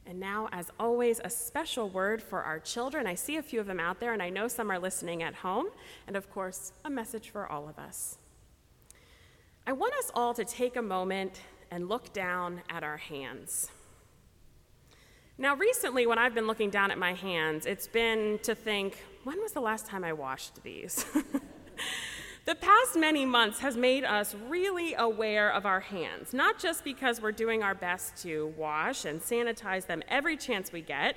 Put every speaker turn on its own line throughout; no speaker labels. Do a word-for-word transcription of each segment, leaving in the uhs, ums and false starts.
And now, as always, a special word for our children. I see a few of them out there, and I know some are listening at home. And of course, a message for all of us. I want us all to take a moment and look down at our hands. Now, recently, when I've been looking down at my hands, it's been to think, when was the last time I washed these? The past many months has made us really aware of our hands, not just because we're doing our best to wash and sanitize them every chance we get,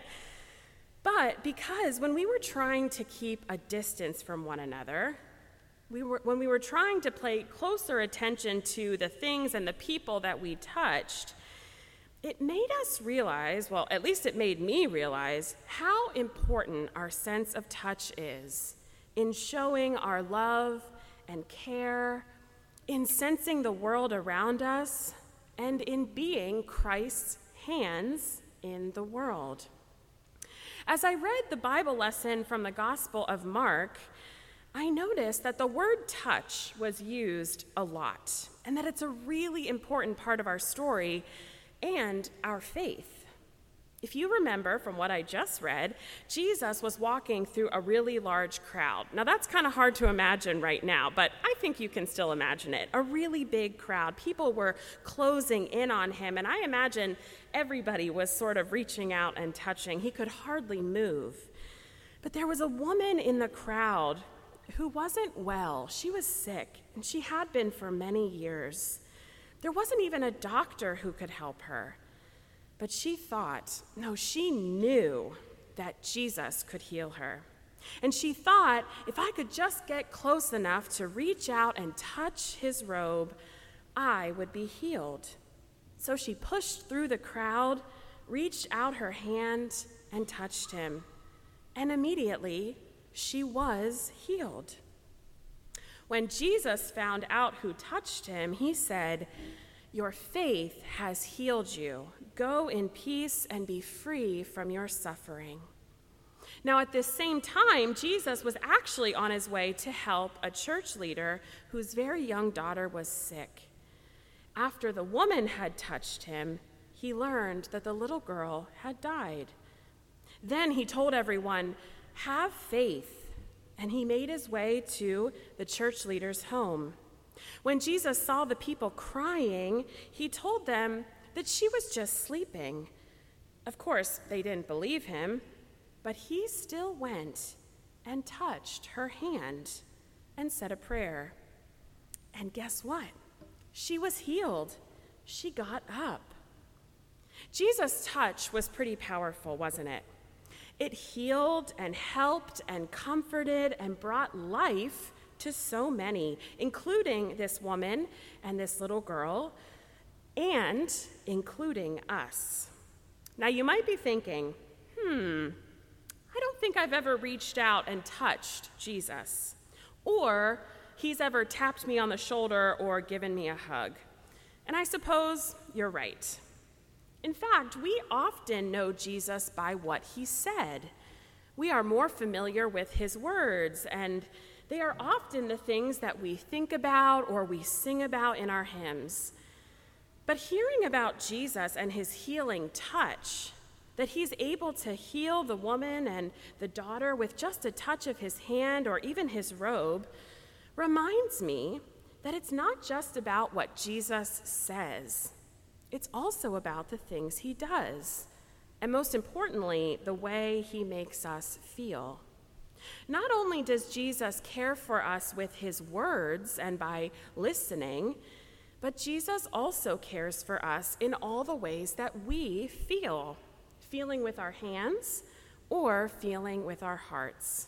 but because when we were trying to keep a distance from one another, we were, when we were trying to pay closer attention to the things and the people that we touched, it made us realize, well, at least it made me realize, how important our sense of touch is in showing our love and care, in sensing the world around us, and in being Christ's hands in the world. As I read the Bible lesson from the Gospel of Mark, I noticed that the word touch was used a lot, and that it's a really important part of our story and our faith. If you remember from what I just read, Jesus was walking through a really large crowd. Now that's kind of hard to imagine right now, but I think you can still imagine it. A really big crowd. People were closing in on him, and I imagine everybody was sort of reaching out and touching. He could hardly move. But there was a woman in the crowd who wasn't well. She was sick, and she had been for many years. There wasn't even a doctor who could help her. But she thought, no, she knew that Jesus could heal her. And she thought, if I could just get close enough to reach out and touch his robe, I would be healed. So she pushed through the crowd, reached out her hand, and touched him. And immediately, she was healed. When Jesus found out who touched him, he said, "Your faith has healed you. Go in peace and be free from your suffering." Now, at this same time, Jesus was actually on his way to help a church leader whose very young daughter was sick. After the woman had touched him, he learned that the little girl had died. Then he told everyone, "Have faith," and he made his way to the church leader's home. When Jesus saw the people crying, he told them that she was just sleeping. Of course, they didn't believe him, but he still went and touched her hand and said a prayer. And guess what? She was healed. She got up. Jesus' touch was pretty powerful, wasn't it? It healed and helped and comforted and brought life to so many, including this woman and this little girl, and including us. Now, you might be thinking, hmm, I don't think I've ever reached out and touched Jesus, or he's ever tapped me on the shoulder or given me a hug. And I suppose you're right. In fact, we often know Jesus by what he said. We are more familiar with his words, and they are often the things that we think about or we sing about in our hymns. But hearing about Jesus and his healing touch, that he's able to heal the woman and the daughter with just a touch of his hand or even his robe, reminds me that it's not just about what Jesus says. It's also about the things he does, and most importantly, the way he makes us feel. Not only does Jesus care for us with his words and by listening, but Jesus also cares for us in all the ways that we feel, feeling with our hands or feeling with our hearts.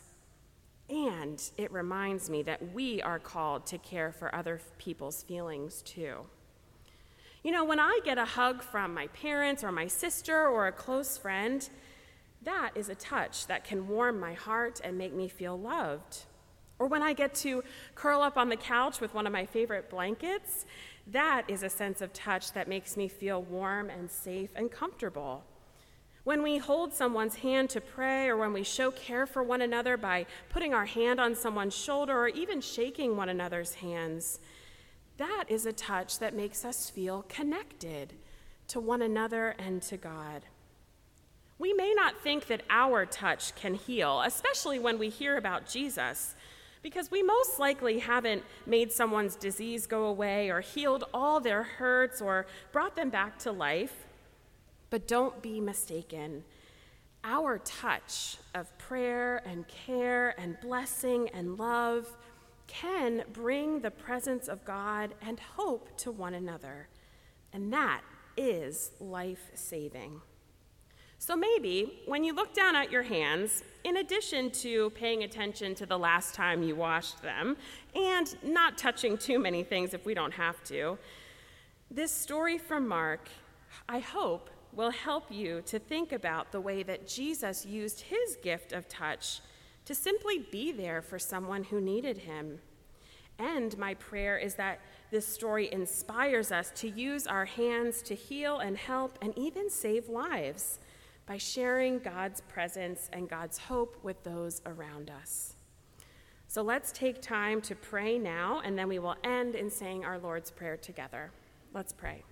And it reminds me that we are called to care for other people's feelings too. You know, when I get a hug from my parents or my sister or a close friend, that is a touch that can warm my heart and make me feel loved. Or when I get to curl up on the couch with one of my favorite blankets, that is a sense of touch that makes me feel warm and safe and comfortable. When we hold someone's hand to pray, or when we show care for one another by putting our hand on someone's shoulder or even shaking one another's hands, that is a touch that makes us feel connected to one another and to God. We may not think that our touch can heal, especially when we hear about Jesus, because we most likely haven't made someone's disease go away or healed all their hurts or brought them back to life. But don't be mistaken. Our touch of prayer and care and blessing and love can bring the presence of God and hope to one another. And that is life-saving. So maybe when you look down at your hands, in addition to paying attention to the last time you washed them and not touching too many things if we don't have to, this story from Mark, I hope, will help you to think about the way that Jesus used his gift of touch to simply be there for someone who needed him. And my prayer is that this story inspires us to use our hands to heal and help and even save lives by sharing God's presence and God's hope with those around us. So let's take time to pray now, and then we will end in saying our Lord's Prayer together. Let's pray.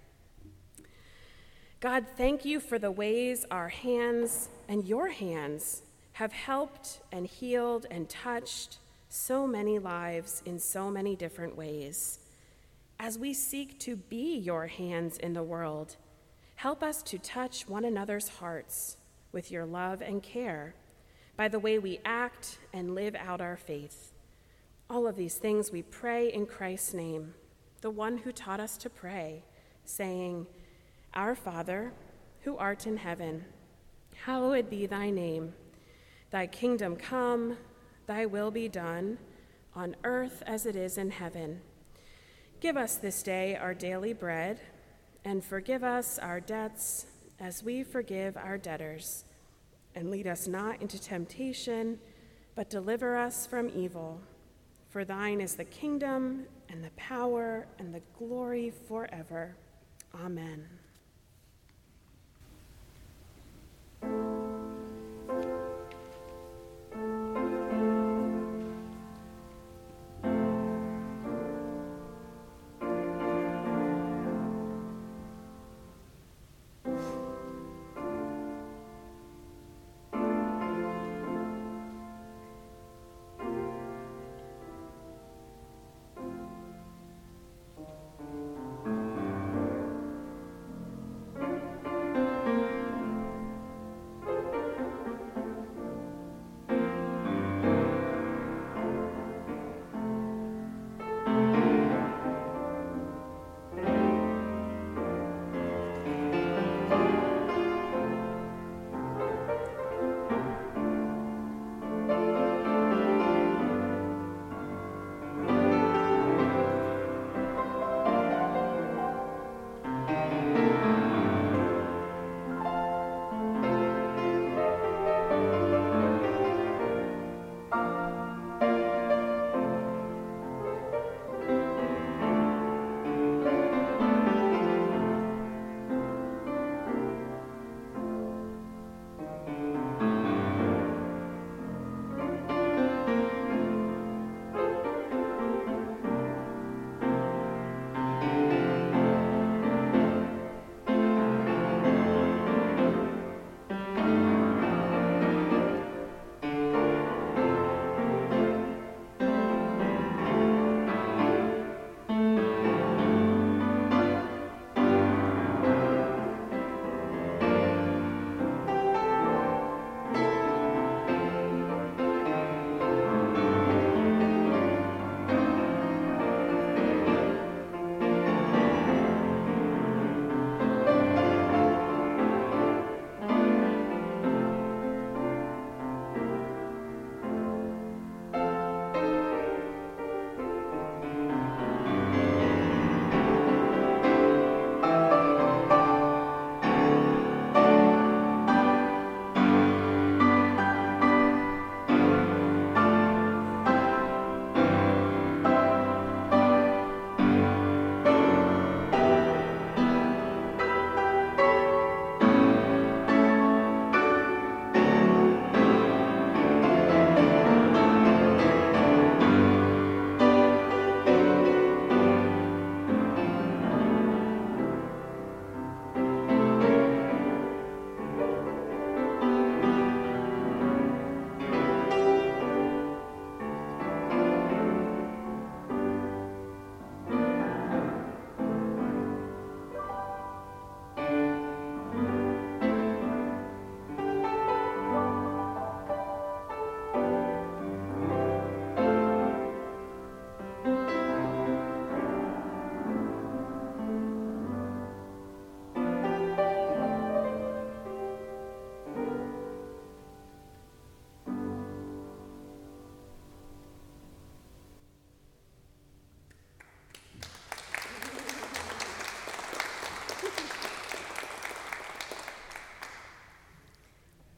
God, thank you for the ways our hands and your hands have helped and healed and touched so many lives in so many different ways. As we seek to be your hands in the world, help us to touch one another's hearts with your love and care by the way we act and live out our faith. All of these things we pray in Christ's name, the one who taught us to pray, saying, Our Father, who art in heaven, hallowed be thy name. Thy kingdom come, thy will be done, on earth as it is in heaven. Give us this day our daily bread, and forgive us our debts as we forgive our debtors. And lead us not into temptation, but deliver us from evil. For thine is the kingdom, and the power, and the glory forever. Amen.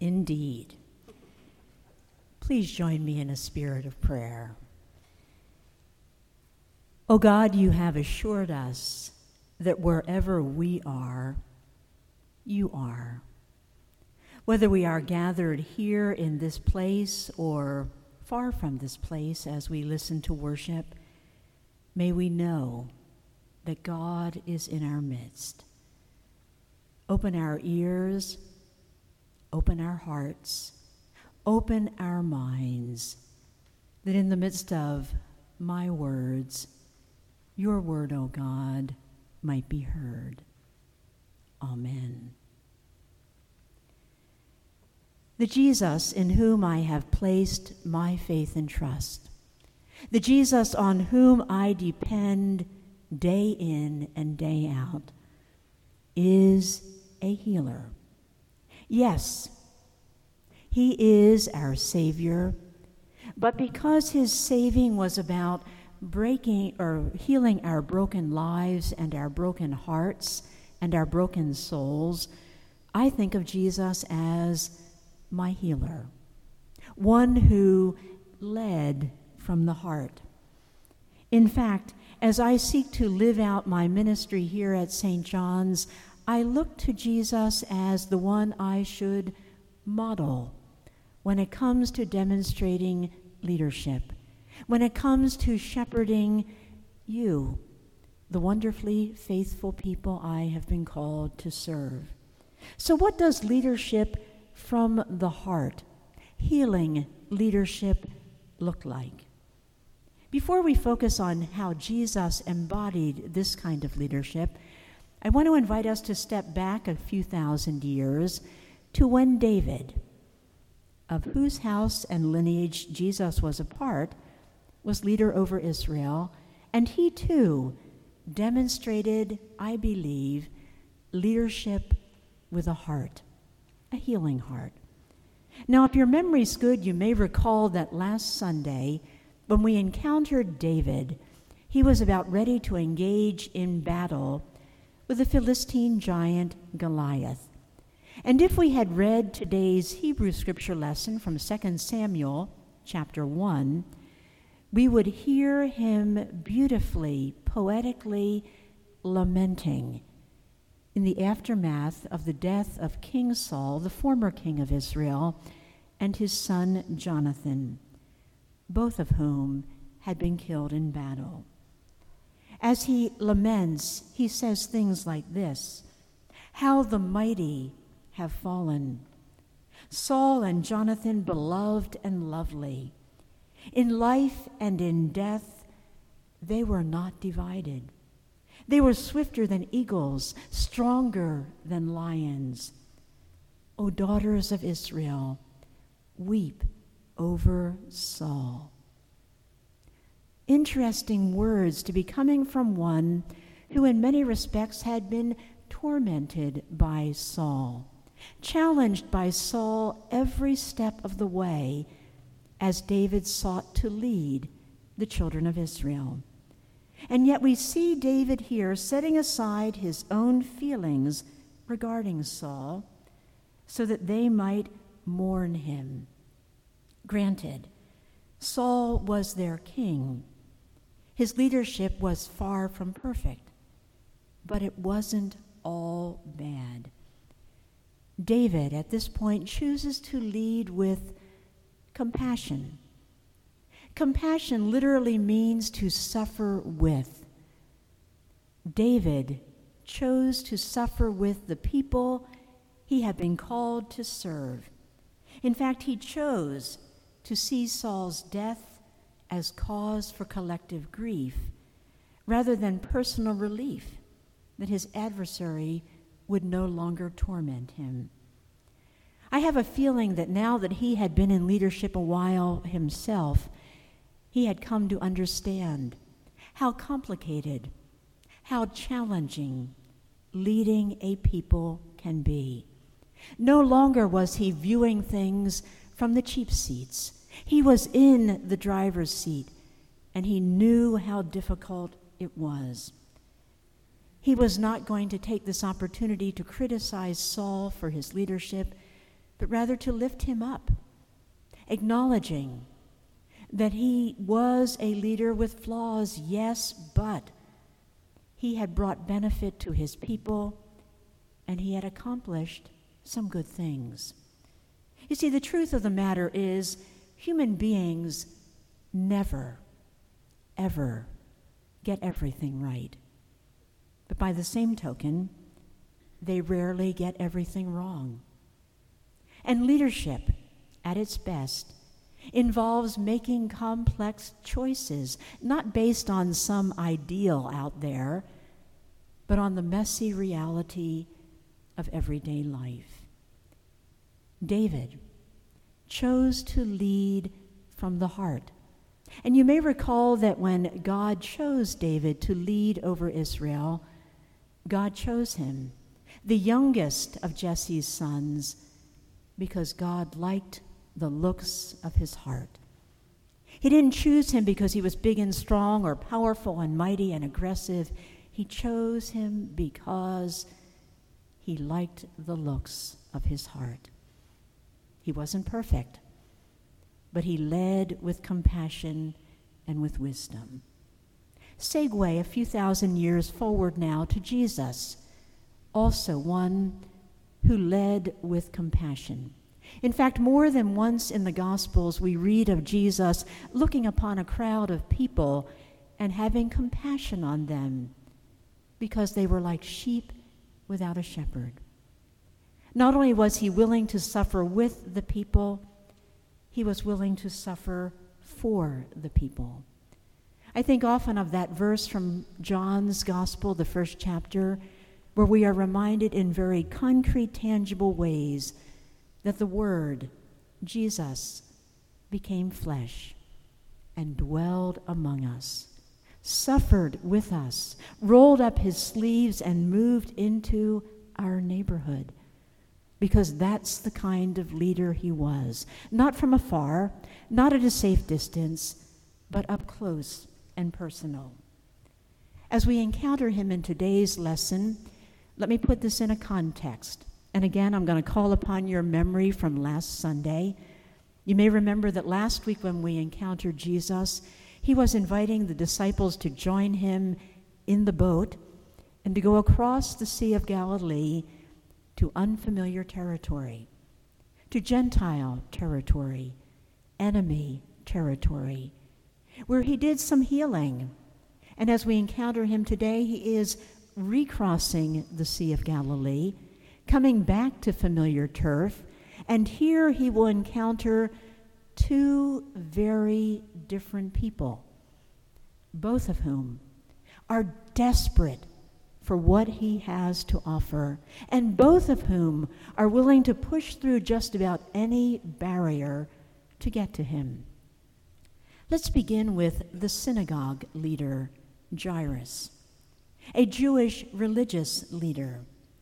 indeed. Please join me in a spirit of prayer. O God, you have assured us that wherever we are, you are. Whether we are gathered here in this place or far from this place as we listen to worship, may we know that God is in our midst. Open our ears, open our hearts, open our minds, that in the midst of my words, your word, O God, might be heard. Amen. The Jesus in whom I have placed my faith and trust, the Jesus on whom I depend day in and day out, is a healer. Yes, he is our Savior, but because his saving was about breaking or healing our broken lives and our broken hearts and our broken souls, I think of Jesus as my healer, one who led from the heart. In fact, as I seek to live out my ministry here at Saint John's, I look to Jesus as the one I should model when it comes to demonstrating leadership, when it comes to shepherding you, the wonderfully faithful people I have been called to serve. So what does leadership from the heart, healing leadership, look like? Before we focus on how Jesus embodied this kind of leadership, I want to invite us to step back a few thousand years to when David, of whose house and lineage Jesus was a part, was leader over Israel, and he too demonstrated, I believe, leadership with a heart, a healing heart. Now, if your memory's good, you may recall that last Sunday, when we encountered David, he was about ready to engage in battle with the Philistine giant Goliath. And if we had read today's Hebrew scripture lesson from Second Samuel chapter one, we would hear him beautifully, poetically lamenting in the aftermath of the death of King Saul, the former king of Israel, and his son Jonathan, both of whom had been killed in battle. As he laments, he says things like this: "How the mighty have fallen, Saul and Jonathan beloved and lovely. In life and in death they were not divided. They were swifter than eagles, stronger than lions. O daughters of Israel, weep over Saul." Interesting words to be coming from one who in many respects had been tormented by Saul, challenged by Saul every step of the way as David sought to lead the children of Israel. And yet we see David here setting aside his own feelings regarding Saul so that they might mourn him. Granted, Saul was their king. His leadership was far from perfect, but it wasn't all bad. David, at this point, chooses to lead with compassion. Compassion literally means to suffer with. David chose to suffer with the people he had been called to serve. In fact, he chose to see Saul's death as cause for collective grief rather than personal relief that his adversary would no longer torment him. I have a feeling that now that he had been in leadership a while himself, he had come to understand how complicated, how challenging leading a people can be. No longer was he viewing things from the cheap seats. He was in the driver's seat, and he knew how difficult it was. He was not going to take this opportunity to criticize Saul for his leadership, but rather to lift him up, acknowledging that he was a leader with flaws, yes, but he had brought benefit to his people, and he had accomplished some good things. You see, the truth of the matter is human beings never, ever get everything right. But by the same token, they rarely get everything wrong. And leadership, at its best, involves making complex choices, not based on some ideal out there, but on the messy reality of everyday life. David chose to lead from the heart. And you may recall that when God chose David to lead over Israel, God chose him, the youngest of Jesse's sons, because God liked the looks of his heart. He didn't choose him because he was big and strong or powerful and mighty and aggressive. He chose him because he liked the looks of his heart. He wasn't perfect, but he led with compassion and with wisdom. Segue a few thousand years forward now to Jesus, also one who led with compassion. In fact, more than once in the Gospels, we read of Jesus looking upon a crowd of people and having compassion on them because they were like sheep without a shepherd. Not only was he willing to suffer with the people, he was willing to suffer for the people. I think often of that verse from John's Gospel, the first chapter, where we are reminded in very concrete, tangible ways that the Word, Jesus, became flesh and dwelled among us, suffered with us, rolled up his sleeves, and moved into our neighborhood. Because that's the kind of leader he was. Not from afar, not at a safe distance, but up close and personal. As we encounter him in today's lesson, let me put this in a context. And again, I'm going to call upon your memory from last Sunday. You may remember that last week when we encountered Jesus, he was inviting the disciples to join him in the boat and to go across the Sea of Galilee to unfamiliar territory, to Gentile territory, enemy territory, where he did some healing. And as we encounter him today, he is recrossing the Sea of Galilee, coming back to familiar turf, and here he will encounter two very different people, both of whom are desperate for what he has to offer, and both of whom are willing to push through just about any barrier to get to him. Let's begin with the synagogue leader, Jairus, a Jewish religious leader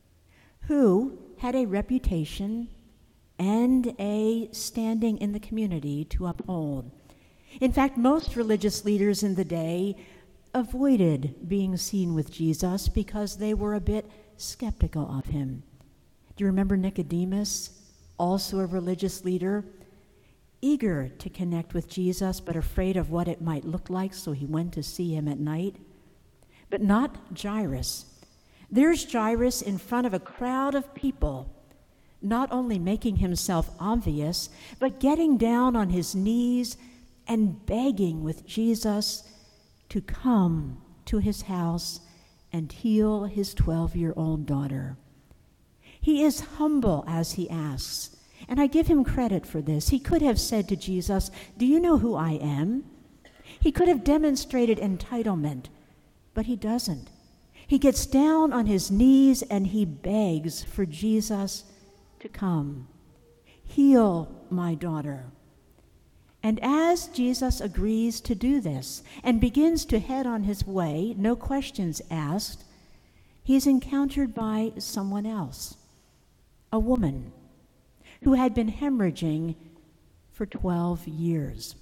who had a reputation and a standing in the community to uphold. In fact, most religious leaders in the day avoided being seen with Jesus because they were a bit skeptical of him. Do you remember Nicodemus, also a religious leader, eager to connect with Jesus but afraid of what it might look like, so he went to see him at night? But not Jairus. There's Jairus in front of a crowd of people, not only making himself obvious, but getting down on his knees and begging with Jesus to come to his house and heal his twelve-year-old daughter. He is humble as he asks, and I give him credit for this. He could have said to Jesus, "Do you know who I am?" He could have demonstrated entitlement, but he doesn't. He gets down on his knees and he begs for Jesus to come. Heal my daughter. And as Jesus agrees to do this and begins to head on his way, no questions asked, he's encountered by someone else, a woman who had been hemorrhaging for twelve years,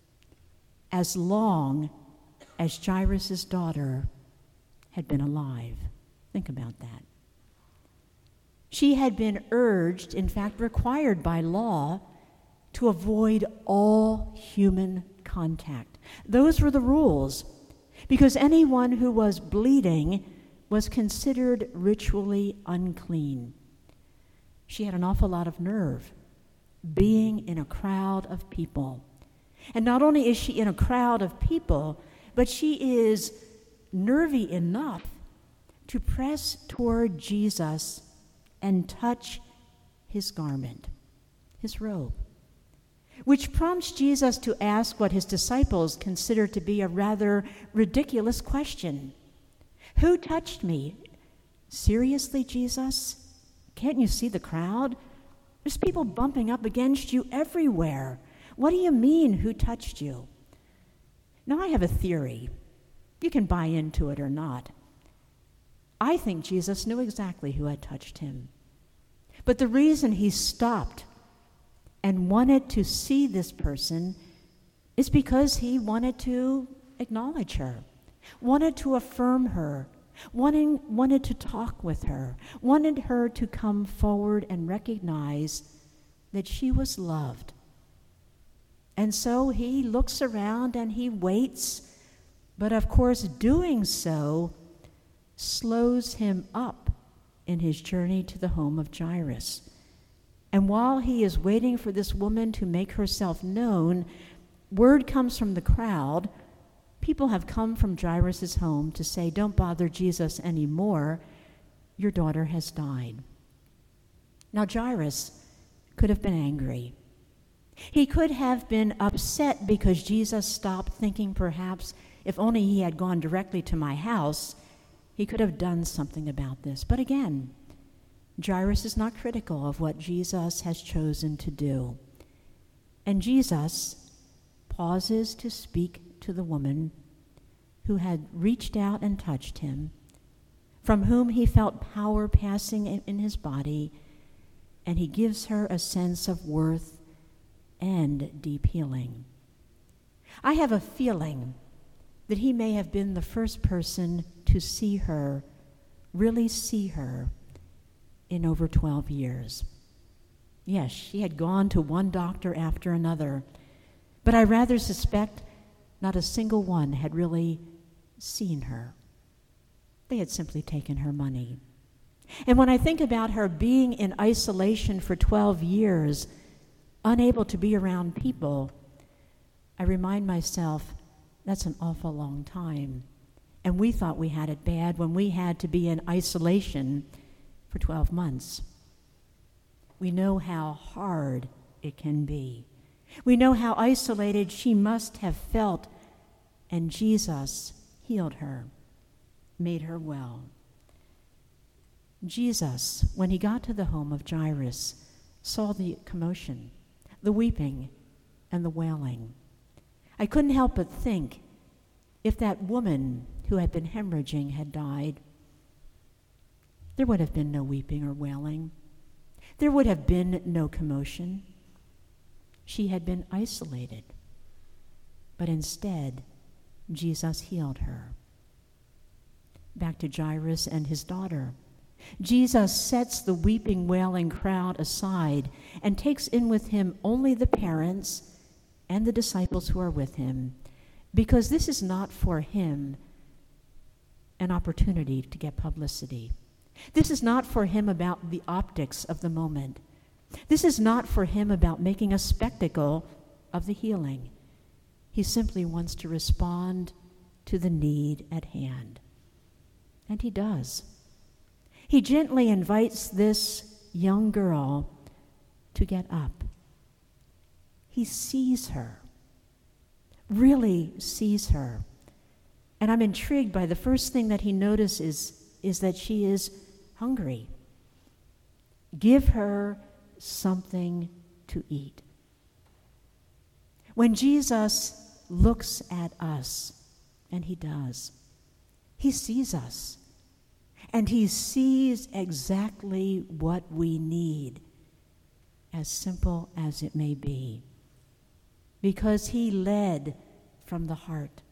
as long as Jairus' daughter had been alive. Think about that. She had been urged, in fact required by law, to avoid all human contact. Those were the rules, because anyone who was bleeding was considered ritually unclean. She had an awful lot of nerve, being in a crowd of people. And not only is she in a crowd of people, but she is nervy enough to press toward Jesus and touch his garment, his robe, which prompts Jesus to ask what his disciples consider to be a rather ridiculous question. Who touched me? Seriously, Jesus? Can't you see the crowd? There's people bumping up against you everywhere. What do you mean, who touched you? Now, I have a theory. You can buy into it or not. I think Jesus knew exactly who had touched him. But the reason he stopped and wanted to see this person is because he wanted to acknowledge her, wanted to affirm her, wanting, wanted to talk with her, wanted her to come forward and recognize that she was loved. And so he looks around and he waits, but of course doing so slows him up in his journey to the home of Jairus. And while he is waiting for this woman to make herself known, word comes from the crowd. People have come from Jairus' home to say, don't bother Jesus anymore. Your daughter has died. Now, Jairus could have been angry. He could have been upset because Jesus stopped, thinking perhaps if only he had gone directly to my house, he could have done something about this. But again, Jairus is not critical of what Jesus has chosen to do. And Jesus pauses to speak to the woman who had reached out and touched him, from whom he felt power passing in his body, and he gives her a sense of worth and deep healing. I have a feeling that he may have been the first person to see her, really see her, in over twelve years. Yes, she had gone to one doctor after another, but I rather suspect not a single one had really seen her. They had simply taken her money. And when I think about her being in isolation for twelve years, unable to be around people, I remind myself that's an awful long time. And we thought we had it bad when we had to be in isolation for twelve months. We know how hard it can be. We know how isolated she must have felt, and Jesus healed her, made her well. Jesus, when he got to the home of Jairus, saw the commotion, the weeping, and the wailing. I couldn't help but think, if that woman who had been hemorrhaging had died, there would have been no weeping or wailing. There would have been no commotion. She had been isolated. But instead, Jesus healed her. Back to Jairus and his daughter. Jesus sets the weeping, wailing crowd aside and takes in with him only the parents and the disciples who are with him, because this is not for him an opportunity to get publicity. This is not for him about the optics of the moment. This is not for him about making a spectacle of the healing. He simply wants to respond to the need at hand. And he does. He gently invites this young girl to get up. He sees her, really sees her. And I'm intrigued by the first thing that he notices is that she is hungry. Give her something to eat. When Jesus looks at us, and he does, he sees us, and he sees exactly what we need, as simple as it may be, because he led from the heart,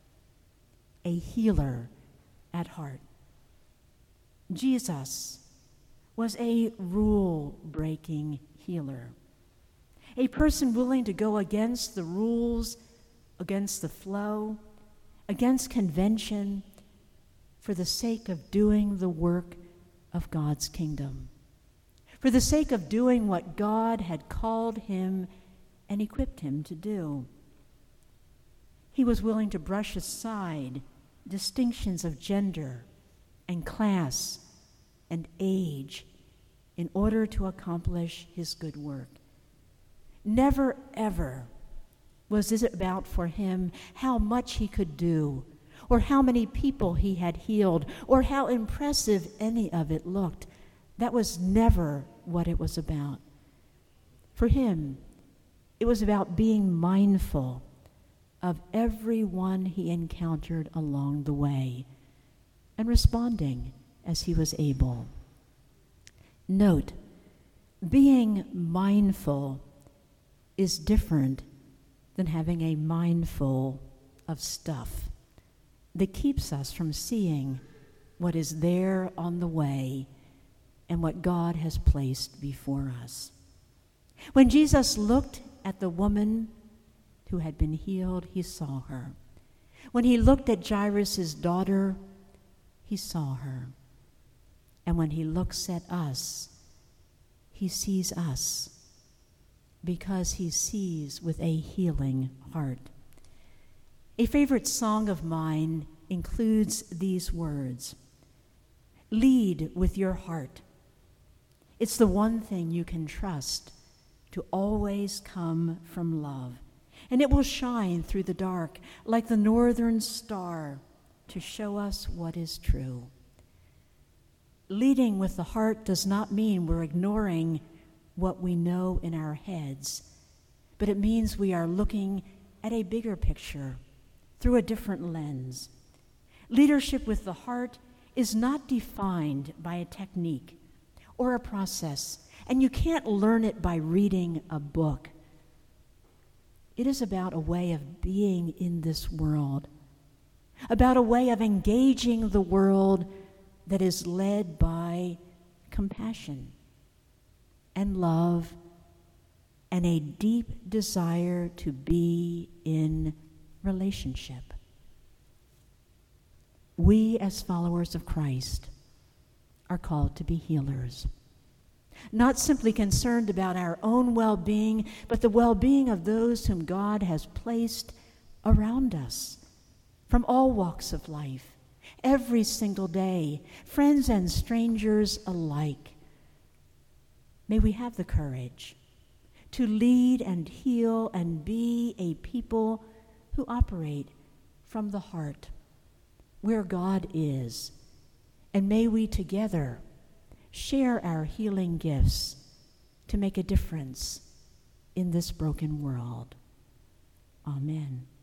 a healer at heart. Jesus was a rule-breaking healer, a person willing to go against the rules, against the flow, against convention, for the sake of doing the work of God's kingdom, for the sake of doing what God had called him and equipped him to do. He was willing to brush aside distinctions of gender and class and age in order to accomplish his good work. Never, ever was it about for him how much he could do, or how many people he had healed, or how impressive any of it looked. That was never what it was about. For him, it was about being mindful of everyone he encountered along the way and responding as he was able. Note, being mindful is different than having a mindful of stuff that keeps us from seeing what is there on the way and what God has placed before us. When Jesus looked at the woman who had been healed, he saw her. When he looked at Jairus' daughter, he saw her. And when he looks at us, he sees us because he sees with a healing heart. A favorite song of mine includes these words: lead with your heart. It's the one thing you can trust to always come from love, and it will shine through the dark like the northern star to show us what is true. Leading with the heart does not mean we're ignoring what we know in our heads, but it means we are looking at a bigger picture through a different lens. Leadership with the heart is not defined by a technique or a process, and you can't learn it by reading a book. It is about a way of being in this world, about a way of engaging the world that is led by compassion and love and a deep desire to be in relationship. We, as followers of Christ, are called to be healers, not simply concerned about our own well-being, but the well-being of those whom God has placed around us from all walks of life, every single day, friends and strangers alike. May we have the courage to lead and heal and be a people who operate from the heart, where God is, and may we together share our healing gifts to make a difference in this broken world. Amen.